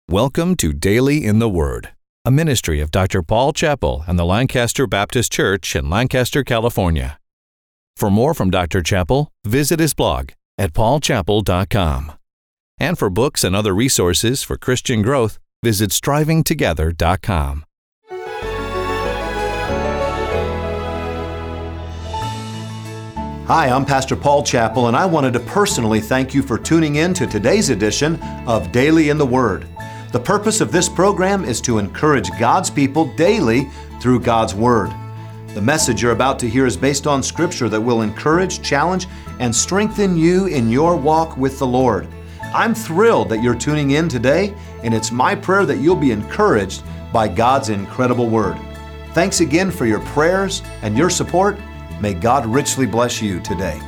Welcome to Daily in the Word, a ministry of Dr. Paul Chappell and the Lancaster Baptist Church in Lancaster, California. For more from Dr. Chappell, visit his blog at paulchappell.com. And for books and other resources for Christian growth, visit strivingtogether.com. Hi, I'm Pastor Paul Chappell, and I wanted to personally thank you for tuning in to today's edition of Daily in the Word. The purpose of this program is to encourage God's people daily through God's Word. The message you're about to hear is based on Scripture that will encourage, challenge, and strengthen you in your walk with the Lord. I'm thrilled that you're tuning in today, and it's my prayer that you'll be encouraged by God's incredible Word. Thanks again for your prayers and your support. May God richly bless you today.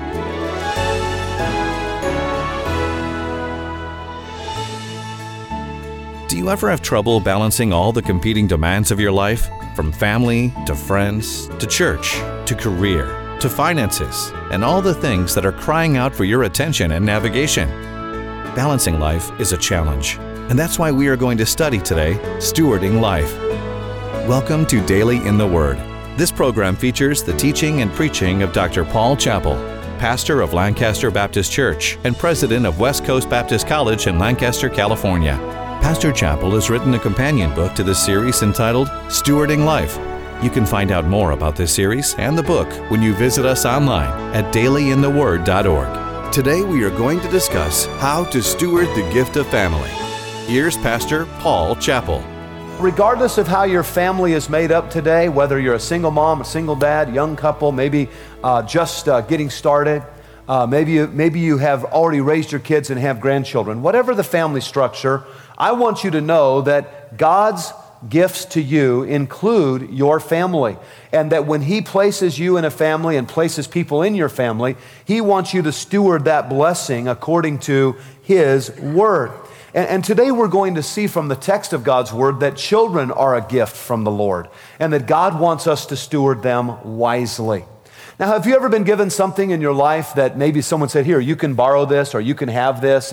Do you ever have trouble balancing all the competing demands of your life? From family, to friends, to church, to career, to finances, and all the things that are crying out for your attention and navigation. Balancing life is a challenge, and that's why we are going to study today, Stewarding Life. Welcome to Daily in the Word. This program features the teaching and preaching of Dr. Paul Chappell, pastor of Lancaster Baptist Church and president of West Coast Baptist College in Lancaster, California. Pastor Chappell has written a companion book to this series entitled Stewarding Life. You can find out more about this series and the book when you visit us online at dailyintheword.org. Today we are going to discuss how to steward the gift of family. Here's Pastor Paul Chappell. Regardless of how your family is made up today, whether you're a single mom, a single dad, young couple, maybe just getting started, maybe you have already raised your kids and have grandchildren, whatever the family structure, I want you to know that God's gifts to you include your family, and that when He places you in a family and places people in your family, He wants you to steward that blessing according to His Word. And today we're going to see from the text of God's Word that children are a gift from the Lord, and that God wants us to steward them wisely. Now, have you ever been given something in your life that maybe someone said, here, you can borrow this or you can have this,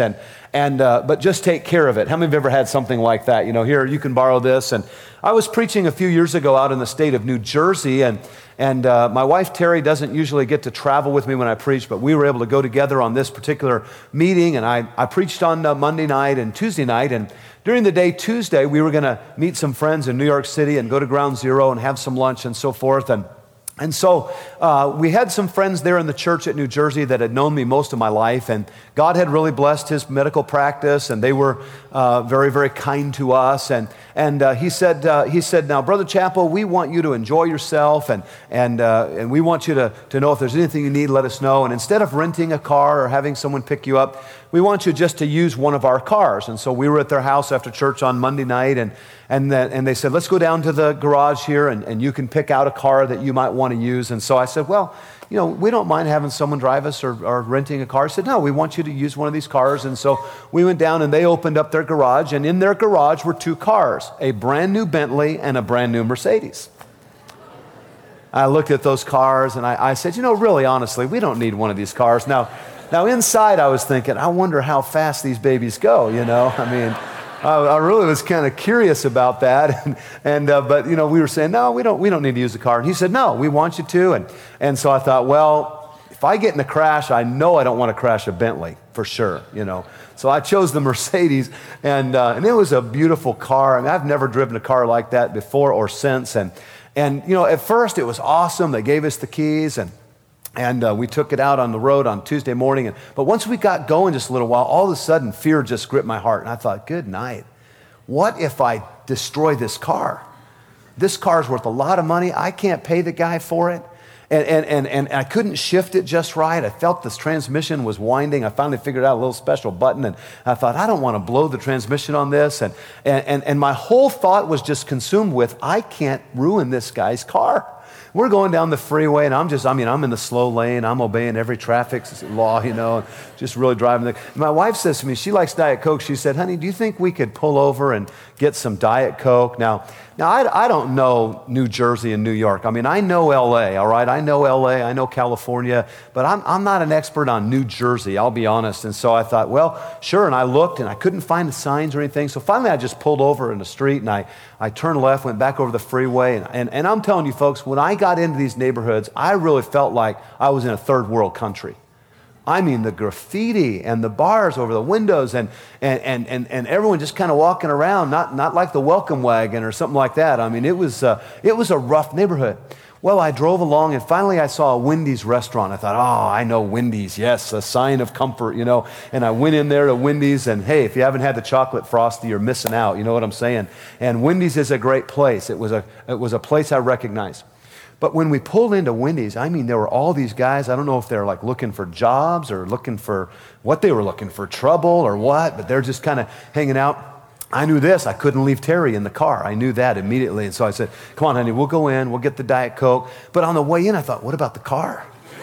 but just take care of it? How many of you have ever had something like that? You know, here, you can borrow this. And I was preaching a few years ago out in the state of New Jersey, and my wife, Terry, doesn't usually get to travel with me when I preach, but we were able to go together on this particular meeting, and I preached on Monday night and Tuesday night, and during the day Tuesday, we were going to meet some friends in New York City and go to Ground Zero and have some lunch and so forth, and so we had some friends there in the church at New Jersey that had known me most of my life, and God had really blessed his medical practice, and they were very, very kind to us. And he said, now, Brother Chappell, we want you to enjoy yourself, and we want you to know if there's anything you need, let us know. And instead of renting a car or having someone pick you up, we want you just to use one of our cars. And so we were at their house after church on Monday night, and they said, let's go down to the garage here, and you can pick out a car that you might want to use. And so I said, well, you know, we don't mind having someone drive us or renting a car. I said, no, we want you to use one of these cars. And so we went down and they opened up their garage, and in their garage were two cars, a brand new Bentley and a brand new Mercedes. I looked at those cars and I said, you know, really, honestly, we don't need one of these cars. Now inside I was thinking, I wonder how fast these babies go, you know? I mean, I really was kind of curious about that, but you know, we were saying, no, we don't need to use the car. And he said, no, we want you to, and so I thought, well, if I get in a crash, I know I don't want to crash a Bentley for sure, you know. So I chose the Mercedes, and it was a beautiful car. I mean, I've never driven a car like that before or since, and you know, at first it was awesome. They gave us the keys, and we took it out on the road on Tuesday morning. But once we got going just a little while, all of a sudden fear just gripped my heart. And I thought, good night. What if I destroy this car? This car's worth a lot of money. I can't pay the guy for it. And I couldn't shift it just right. I felt this transmission was winding. I finally figured out a little special button. And I thought, I don't want to blow the transmission on this. And my whole thought was just consumed with, I can't ruin this guy's car. we're going down the freeway, and I'm in the slow lane. I'm obeying every traffic law, just really driving. My wife says to me, she likes Diet Coke. She said, honey, do you think we could pull over and get some Diet Coke? Now I don't know New Jersey and New York. I know L.A., all right? I know L.A., I know California, but I'm not an expert on New Jersey, I'll be honest. And so I thought, well, sure, and I looked, and I couldn't find the signs or anything. So finally, I just pulled over in the street, and I turned left, went back over the freeway, and I'm telling you, folks, when I got into these neighborhoods, I really felt like I was in a third world country. The graffiti and the bars over the windows and everyone just kind of walking around, not like the welcome wagon or something like that. It was a rough neighborhood. Well, I drove along, and finally I saw a Wendy's restaurant. I thought, I know Wendy's, yes, a sign of comfort, And I went in there to Wendy's, and hey, if you haven't had the chocolate frosty, you're missing out, you know what I'm saying? And Wendy's is a great place. It was a place I recognized. But when we pulled into Wendy's, there were all these guys. I don't know if they're like looking for jobs or looking for what they were looking for, trouble or what, but they're just kind of hanging out. I knew this. I couldn't leave Terry in the car. I knew that immediately. And so I said, come on, honey, we'll go in. We'll get the Diet Coke. But on the way in, I thought, what about the car?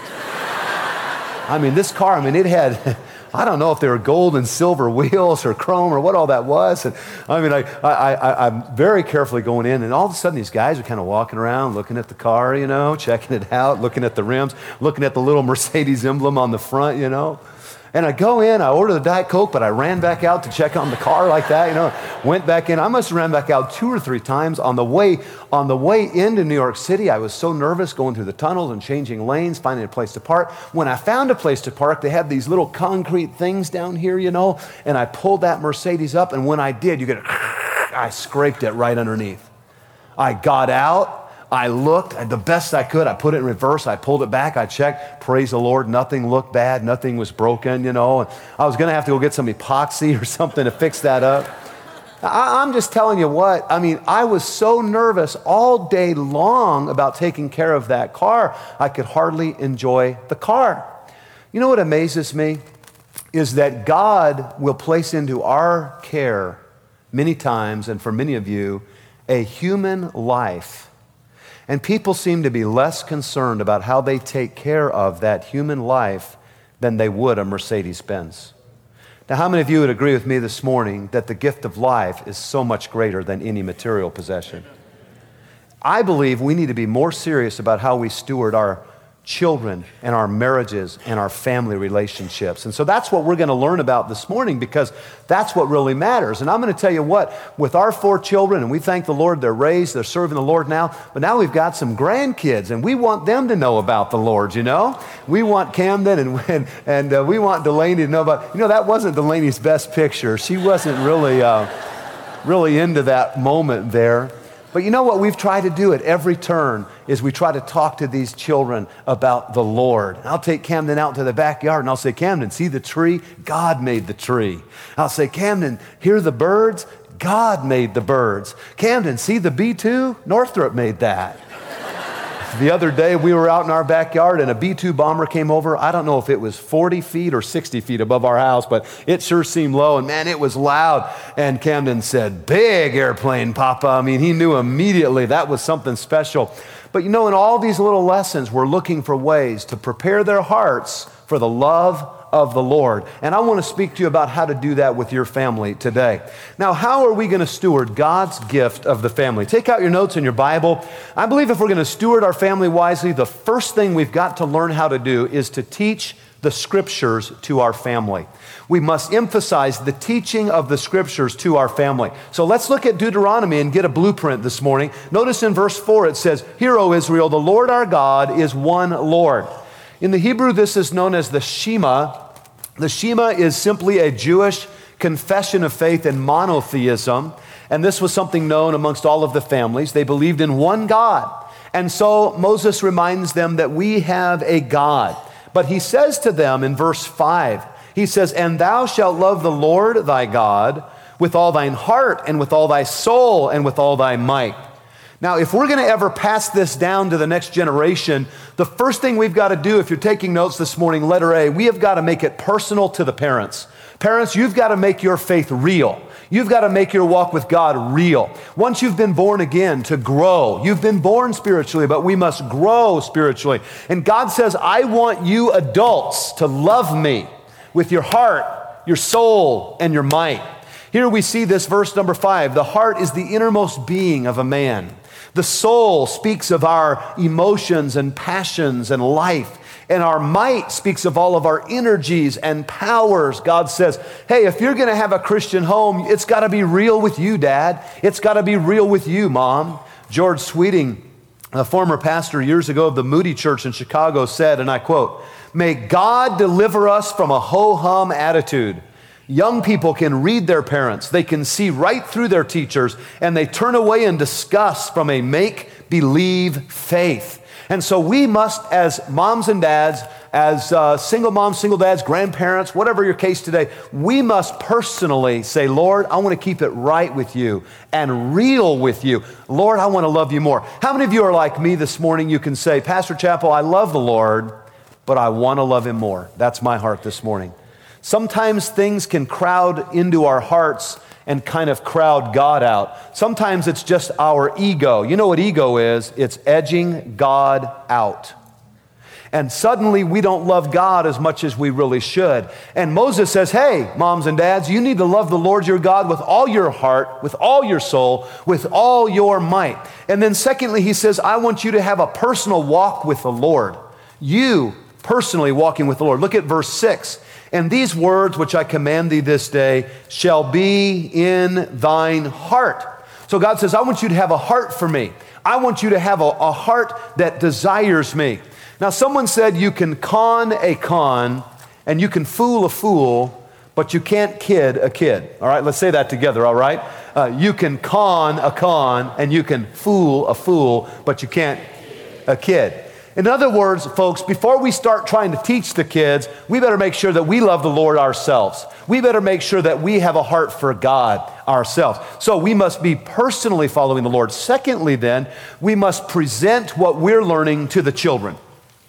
This car, it had... I don't know if they were gold and silver wheels or chrome or what all that was. And I'm very carefully going in, and all of a sudden these guys are kind of walking around, looking at the car, checking it out, looking at the rims, looking at the little Mercedes emblem on the front, And I go in, I order the Diet Coke, but I ran back out to check on the car like that, Went back in. I must have ran back out 2 or 3 times. On the way into New York City, I was so nervous going through the tunnels and changing lanes, finding a place to park. When I found a place to park, they had these little concrete things down here, and I pulled that Mercedes up, and when I did, I scraped it right underneath. I got out. I looked the best I could. I put it in reverse. I pulled it back. I checked. Praise the Lord. Nothing looked bad. Nothing was broken, And I was going to have to go get some epoxy or something to fix that up. I'm just telling you what. I was so nervous all day long about taking care of that car, I could hardly enjoy the car. You know what amazes me is that God will place into our care many times, and for many of you, a human life. And people seem to be less concerned about how they take care of that human life than they would a Mercedes-Benz. Now, how many of you would agree with me this morning that the gift of life is so much greater than any material possession? I believe we need to be more serious about how we steward our children and our marriages and our family relationships. And so that's what we're going to learn about this morning, because that's what really matters. And I'm going to tell you what, with our 4 children, and we thank the Lord, they're raised, they're serving the Lord now, but now we've got some grandkids, and we want them to know about the Lord, We want Camden and we want Delaney to know about, that wasn't Delaney's best picture. She wasn't really into that moment there. But you know what we've tried to do at every turn is we try to talk to these children about the Lord. I'll take Camden out to the backyard and I'll say, Camden, see the tree? God made the tree. I'll say, Camden, hear the birds? God made the birds. Camden, see the B-2? Northrop made that. The other day we were out in our backyard and a B-2 bomber came over. I don't know if it was 40 feet or 60 feet above our house, but it sure seemed low, and man, it was loud. And Camden said, big airplane, Papa. He knew immediately that was something special. But in all these little lessons, we're looking for ways to prepare their hearts for the love of the Lord. And I want to speak to you about how to do that with your family today. Now, how are we going to steward God's gift of the family? Take out your notes in your Bible. I believe if we're going to steward our family wisely, the first thing we've got to learn how to do is to teach the Scriptures to our family. We must emphasize the teaching of the Scriptures to our family. So let's look at Deuteronomy and get a blueprint this morning. Notice in verse 4 it says, Hear, O Israel, the Lord our God is one Lord. In the Hebrew, this is known as the Shema. The Shema is simply a Jewish confession of faith in monotheism, and this was something known amongst all of the families. They believed in one God. And so Moses reminds them that we have a God. But he says to them in verse 5, he says, And thou shalt love the Lord thy God with all thine heart and with all thy soul and with all thy might. Now, if we're going to ever pass this down to the next generation, the first thing we've got to do, if you're taking notes this morning, letter A, we have got to make it personal to the parents. Parents, you've got to make your faith real. You've got to make your walk with God real. Once you've been born again, to grow. You've been born spiritually, but we must grow spiritually. And God says, I want you adults to love me with your heart, your soul, and your might. Here we see this verse number 5. The heart is the innermost being of a man. The soul speaks of our emotions and passions and life. And our might speaks of all of our energies and powers. God says, hey, if you're going to have a Christian home, it's got to be real with you, Dad. It's got to be real with you, Mom. George Sweeting, a former pastor years ago of the Moody Church in Chicago, said, and I quote, "May God deliver us from a ho-hum attitude. Young people can read their parents. They can see right through their teachers, and they turn away in disgust from a make-believe faith." And so we must, as moms and dads, as single moms, single dads, grandparents, whatever your case today, we must personally say, Lord, I want to keep it right with you and real with you. Lord, I want to love you more. How many of you are like me this morning? You can say, Pastor Chappell, I love the Lord, but I want to love him more. That's my heart this morning. Sometimes things can crowd into our hearts and kind of crowd God out. Sometimes it's just our ego. You know what ego is? It's edging God out. And suddenly we don't love God as much as we really should. And Moses says, hey, moms and dads, you need to love the Lord your God with all your heart, with all your soul, with all your might. And then secondly, he says, I want you to have a personal walk with the Lord. You personally walking with the Lord. Look at verse 6. And these words which I command thee this day shall be in thine heart. So God says, I want you to have a heart for me. I want you to have a heart that desires me. Now, someone said you can con a con and you can fool a fool, but you can't kid a kid. All right, let's say that together, all right? You can con a con and you can fool a fool, but you can't a kid. In other words, folks, before we start trying to teach the kids, we better make sure that we love the Lord ourselves. We better make sure that we have a heart for God ourselves. So we must be personally following the Lord. Secondly, then, we must present what we're learning to the children.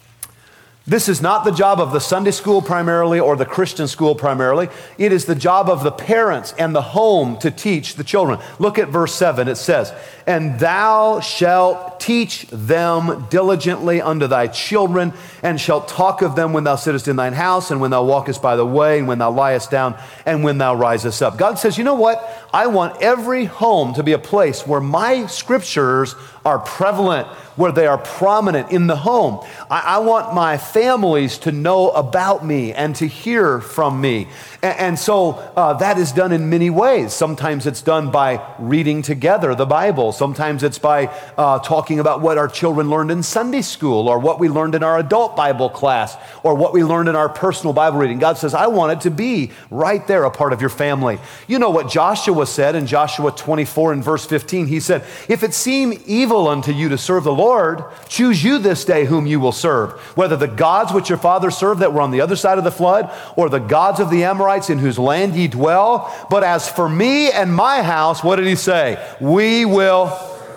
This is not the job of the Sunday school primarily or the Christian school primarily. It is the job of the parents and the home to teach the children. Look at verse 7. It says, and thou shalt teach them diligently unto thy children, and shalt talk of them when thou sittest in thine house, and when thou walkest by the way, and when thou liest down, and when thou risest up. God says, you know what? I want every home to be a place where my scriptures are prevalent, where they are prominent in the home. I want my families to know about me and to hear from me. And so that is done in many ways. Sometimes it's done by reading together the Bible. Sometimes it's by talking about what our children learned in Sunday school, or what we learned in our adult Bible class, or what we learned in our personal Bible reading. God says, I want it to be right there, a part of your family. You know what Joshua said in Joshua 24 and verse 15. He said, if it seem evil unto you to serve the Lord, choose you this day whom you will serve, whether the gods which your fathers served that were on the other side of the flood, or the gods of the Amorites in whose land ye dwell. But as for me and my house, what did he say? We will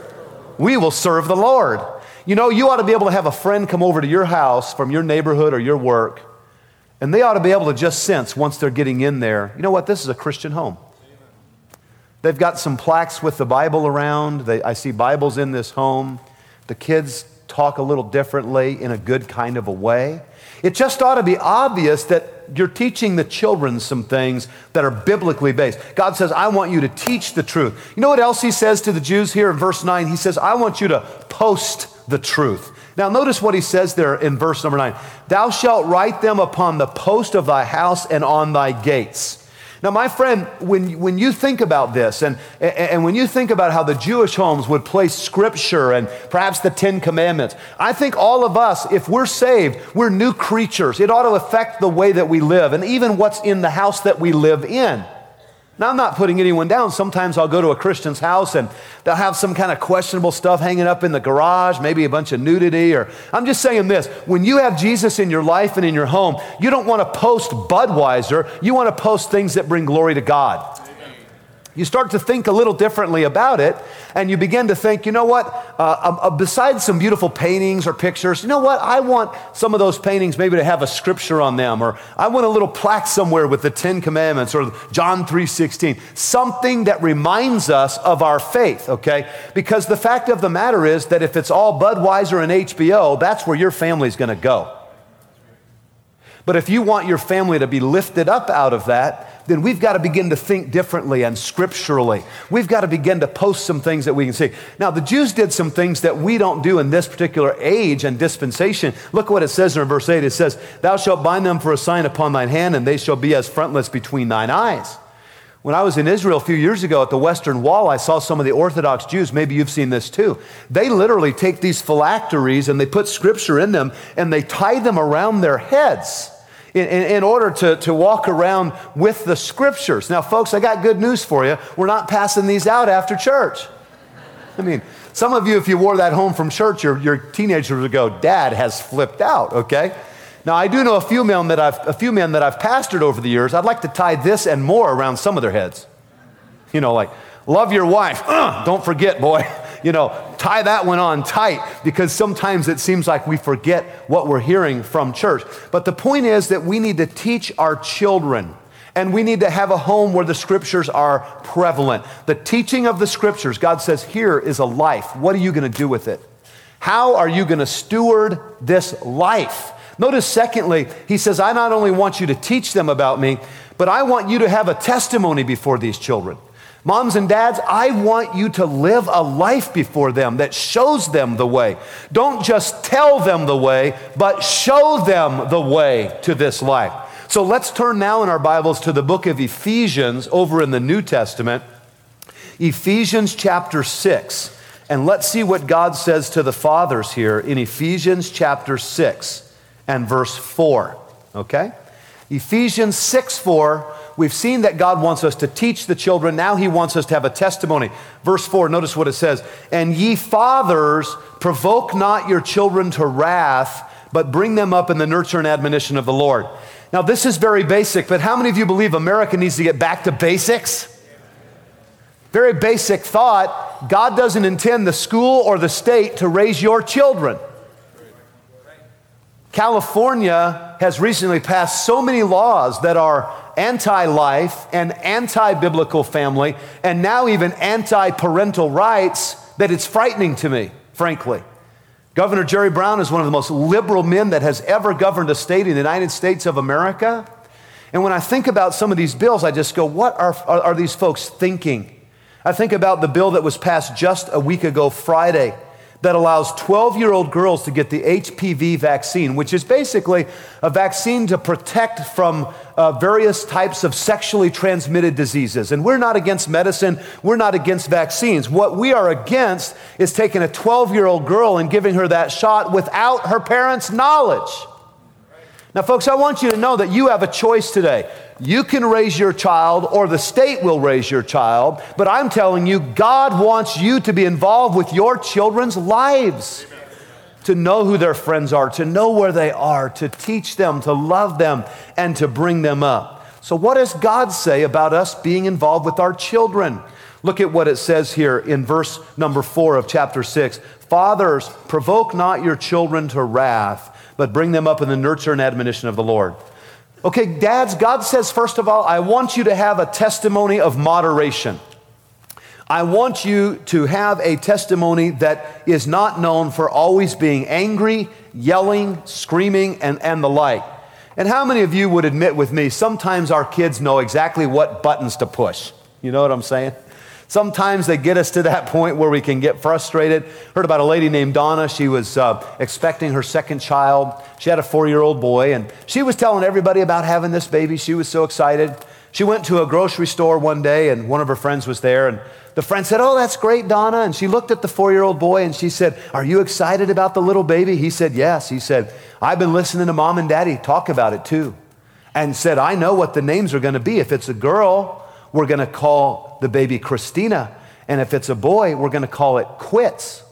serve the Lord. You know, you ought to be able to have a friend come over to your house from your neighborhood or your work, and they ought to be able to just sense once they're getting in there, you know what, this is a Christian home. They've got some plaques with the Bible around. I see Bibles in this home. The kids talk a little differently in a good kind of a way. It just ought to be obvious that you're teaching the children some things that are biblically based. God says, I want you to teach the truth. You know what else he says to the Jews here in verse 9? He says, I want you to post the truth. Now notice what he says there in verse number 9. Thou shalt write them upon the post of thy house and on thy gates. Now, my friend, when you think about this, and when you think about how the Jewish homes would place Scripture and perhaps the Ten Commandments, I think all of us, if we're saved, we're new creatures. It ought to affect the way that we live, and even what's in the house that we live in. Now, I'm not putting anyone down. Sometimes I'll go to a Christian's house and they'll have some kind of questionable stuff hanging up in the garage, maybe a bunch of nudity, or I'm just saying this. When you have Jesus in your life and in your home, you don't want to post Budweiser. You want to post things that bring glory to God. Amen. You start to think a little differently about it, and you begin to think, you know what, besides some beautiful paintings or pictures, you know what, I want some of those paintings maybe to have a scripture on them, or I want a little plaque somewhere with the 10 Commandments or John 3:16, something that reminds us of our faith, okay? Because the fact of the matter is that if it's all Budweiser and HBO, that's where your family's gonna go. But if you want your family to be lifted up out of that, then we've got to begin to think differently and scripturally. We've got to begin to post some things that we can see. Now, the Jews did some things that we don't do in this particular age and dispensation. Look what it says in verse 8. It says, "Thou shalt bind them for a sign upon thine hand, and they shall be as frontlets between thine eyes." When I was in Israel a few years ago at the Western Wall, I saw some of the Orthodox Jews, maybe you've seen this too. They literally take these phylacteries and they put scripture in them and they tie them around their heads in order to walk around with the scriptures. Now, folks, I got good news for you. We're not passing these out after church. I mean, some of you, if you wore that home from church, your teenagers would go, "Dad has flipped out," okay? Now, I do know a few men that I've pastored over the years. I'd like to tie this and more around some of their heads. You know, like, love your wife. Don't forget, boy. You know, tie that one on tight, because sometimes it seems like we forget what we're hearing from church. But the point is that we need to teach our children, and we need to have a home where the scriptures are prevalent. The teaching of the scriptures, God says, here is a life. What are you going to do with it? How are you going to steward this life? Notice, secondly, he says, I not only want you to teach them about me, but I want you to have a testimony before these children. Moms and dads, I want you to live a life before them that shows them the way. Don't just tell them the way, but show them the way to this life. So let's turn now in our Bibles to the book of Ephesians over in the New Testament. Ephesians chapter 6. And let's see what God says to the fathers here in Ephesians chapter 6 and verse 4. Okay? Ephesians 6:4. We've seen that God wants us to teach the children. Now he wants us to have a testimony. Verse 4, notice what it says. "And ye fathers, provoke not your children to wrath, but bring them up in the nurture and admonition of the Lord." Now this is very basic, but how many of you believe America needs to get back to basics? Very basic thought. God doesn't intend the school or the state to raise your children. California has recently passed so many laws that are anti-life and anti-biblical family, and now even anti-parental rights, that it's frightening to me, frankly. Governor Jerry Brown is one of the most liberal men that has ever governed a state in the United States of America. And when I think about some of these bills, I just go, what are these folks thinking? I think about the bill that was passed just a week ago, Friday, that allows 12-year-old girls to get the HPV vaccine, which is basically a vaccine to protect from various types of sexually transmitted diseases. And we're not against medicine. We're not against vaccines. What we are against is taking a 12-year-old girl and giving her that shot without her parents' knowledge. Now, folks, I want you to know that you have a choice today. You can raise your child, or the state will raise your child, but I'm telling you, God wants you to be involved with your children's lives. To know who their friends are, to know where they are, to teach them, to love them, and to bring them up. So what does God say about us being involved with our children? Look at what it says here in verse number 4 of chapter 6. "Fathers, provoke not your children to wrath, but bring them up in the nurture and admonition of the Lord." Okay, dads, God says, first of all, I want you to have a testimony of moderation. I want you to have a testimony that is not known for always being angry, yelling, screaming, and the like. And how many of you would admit with me, sometimes our kids know exactly what buttons to push? You know what I'm saying? Sometimes they get us to that point where we can get frustrated. Heard about a lady named Donna. She was expecting her second child. She had a 4-year-old boy, and she was telling everybody about having this baby. She was so excited. She went to a grocery store one day, and one of her friends was there, and the friend said, "Oh, that's great, Donna." And she looked at the 4-year-old boy, and she said, "Are you excited about the little baby?" He said, "Yes." He said, "I've been listening to Mom and Daddy talk about it too." And said, "I know what the names are going to be. If it's a girl, we're going to call the baby Christina. And if it's a boy, we're going to call it Quits."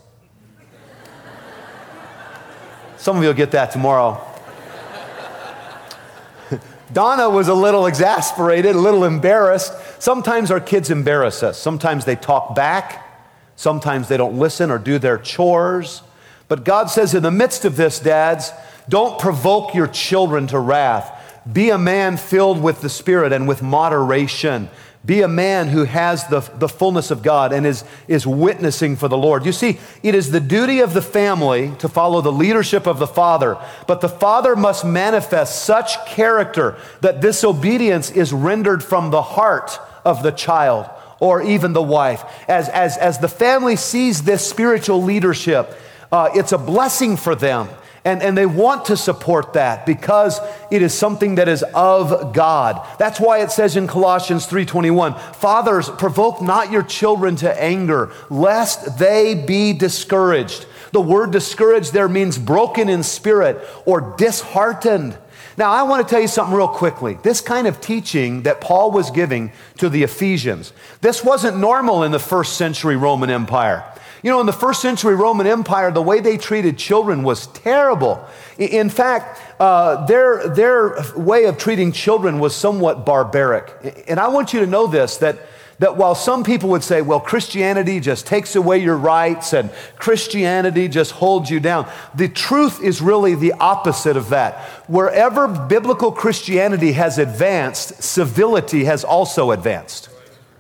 Some of you will get that tomorrow. Donna was a little exasperated, a little embarrassed. Sometimes our kids embarrass us. Sometimes they talk back. Sometimes they don't listen or do their chores. But God says in the midst of this, dads, don't provoke your children to wrath. Be a man filled with the Spirit and with moderation. Be a man who has the fullness of God and is witnessing for the Lord. You see, it is the duty of the family to follow the leadership of the father, but the father must manifest such character that this obedience is rendered from the heart of the child or even the wife. As the family sees this spiritual leadership, it's a blessing for them. And they want to support that because it is something that is of God. That's why it says in Colossians 3:21, fathers, provoke not your children to anger, lest they be discouraged. The word discouraged there means broken in spirit or disheartened. Now, I want to tell you something real quickly. This kind of teaching that Paul was giving to the Ephesians, this wasn't normal in the first century Roman Empire. You know, in the first century Roman Empire, the way they treated children was terrible. In fact, their way of treating children was somewhat barbaric. And I want you to know this, that while some people would say, well, Christianity just takes away your rights and Christianity just holds you down, the truth is really the opposite of that. Wherever biblical Christianity has advanced, civility has also advanced.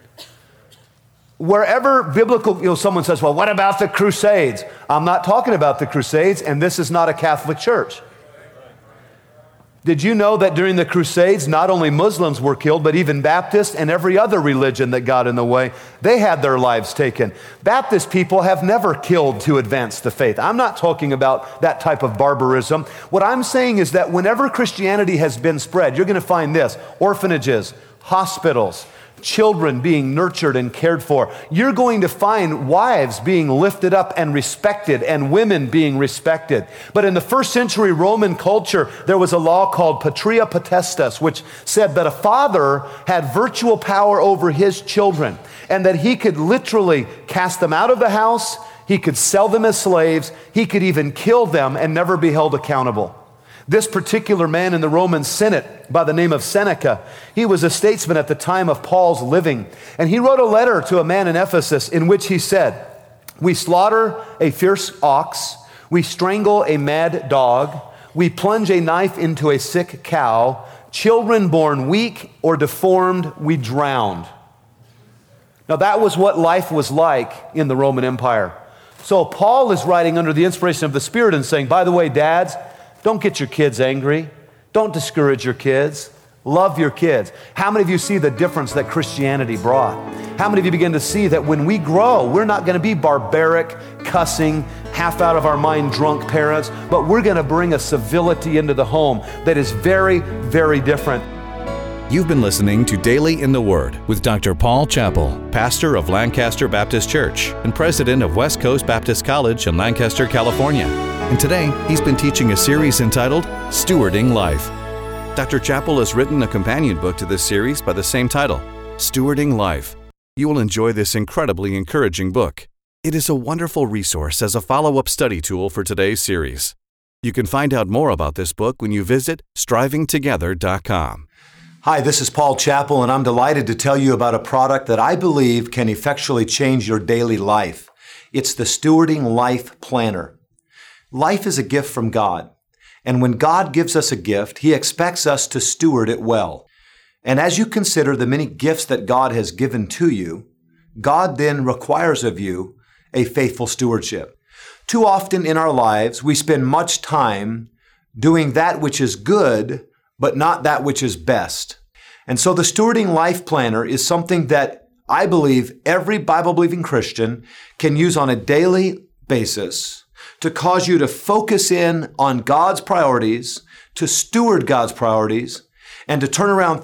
Wherever biblical, someone says, well, what about the Crusades? I'm not talking about the Crusades, and this is not a Catholic church. Did you know that during the Crusades, not only Muslims were killed, but even Baptists and every other religion that got in the way, they had their lives taken. Baptist people have never killed to advance the faith. I'm not talking about that type of barbarism. What I'm saying is that whenever Christianity has been spread, you're going to find this: orphanages, hospitals, children being nurtured and cared for. You're going to find wives being lifted up and respected and women being respected. But in the first century Roman culture, there was a law called patria potestas, which said that a father had virtual power over his children and that he could literally cast them out of the house, he could sell them as slaves, he could even kill them and never be held accountable. This particular man in the Roman Senate by the name of Seneca, he was a statesman at the time of Paul's living. And he wrote a letter to a man in Ephesus in which he said, we slaughter a fierce ox, we strangle a mad dog, we plunge a knife into a sick cow, children born weak or deformed, we drowned. Now that was what life was like in the Roman Empire. So Paul is writing under the inspiration of the Spirit and saying, by the way, dads, don't get your kids angry. Don't discourage your kids. Love your kids. How many of you see the difference that Christianity brought? How many of you begin to see that when we grow, we're not going to be barbaric, cussing, half out of our mind drunk parents, but we're going to bring a civility into the home that is very, very different. You've been listening to Daily in the Word with Dr. Paul Chappell, pastor of Lancaster Baptist Church and president of West Coast Baptist College in Lancaster, California. And today, he's been teaching a series entitled Stewarding Life. Dr. Chappell has written a companion book to this series by the same title, Stewarding Life. You will enjoy this incredibly encouraging book. It is a wonderful resource as a follow-up study tool for today's series. You can find out more about this book when you visit strivingtogether.com. Hi, this is Paul Chappell, and I'm delighted to tell you about a product that I believe can effectually change your daily life. It's the Stewarding Life Planner. Life is a gift from God, and when God gives us a gift, He expects us to steward it well. And as you consider the many gifts that God has given to you, God then requires of you a faithful stewardship. Too often in our lives, we spend much time doing that which is good, but not that which is best. And so the Stewarding Life Planner is something that I believe every Bible-believing Christian can use on a daily basis to cause you to focus in on God's priorities, to steward God's priorities, and to turn around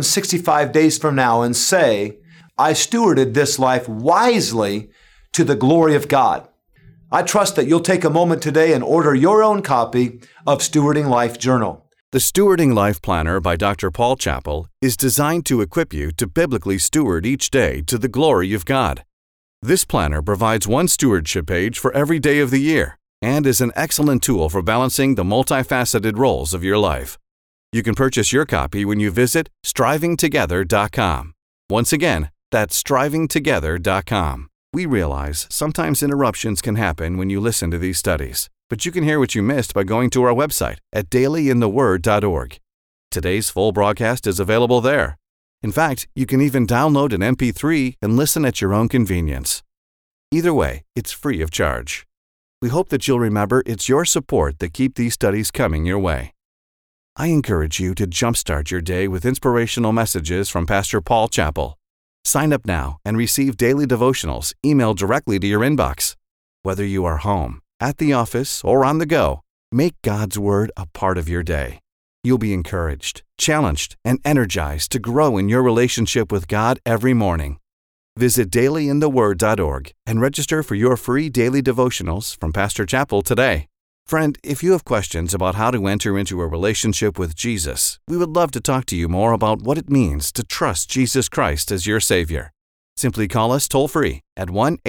365 days from now and say, I stewarded this life wisely to the glory of God. I trust that you'll take a moment today and order your own copy of Stewarding Life Journal. The Stewarding Life Planner by Dr. Paul Chappell is designed to equip you to biblically steward each day to the glory of God. This planner provides one stewardship page for every day of the year and is an excellent tool for balancing the multifaceted roles of your life. You can purchase your copy when you visit strivingtogether.com. Once again, that's strivingtogether.com. We realize sometimes interruptions can happen when you listen to these studies, but you can hear what you missed by going to our website at dailyintheword.org. Today's full broadcast is available there. In fact, you can even download an MP3 and listen at your own convenience. Either way, it's free of charge. We hope that you'll remember it's your support that keep these studies coming your way. I encourage you to jumpstart your day with inspirational messages from Pastor Paul Chappell. Sign up now and receive daily devotionals emailed directly to your inbox. Whether you are home, at the office, or on the go, make God's Word a part of your day. You'll be encouraged, challenged, and energized to grow in your relationship with God every morning. Visit dailyintheword.org and register for your free daily devotionals from Pastor Chappell today. Friend, if you have questions about how to enter into a relationship with Jesus, we would love to talk to you more about what it means to trust Jesus Christ as your Savior. Simply call us toll-free at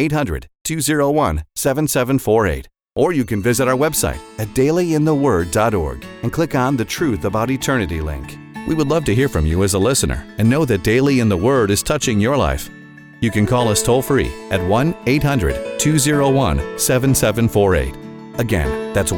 1-800-201-7748. Or you can visit our website at dailyintheword.org and click on the Truth About Eternity link. We would love to hear from you as a listener and know that Daily in the Word is touching your life. You can call us toll-free at 1-800-201-7748. Again, that's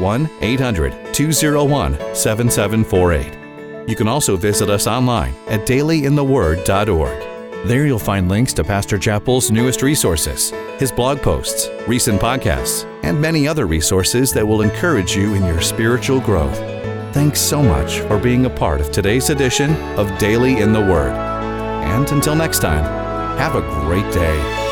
1-800-201-7748. You can also visit us online at dailyintheword.org. There you'll find links to Pastor Chappell's newest resources, his blog posts, recent podcasts, and many other resources that will encourage you in your spiritual growth. Thanks so much for being a part of today's edition of Daily in the Word. And until next time, have a great day.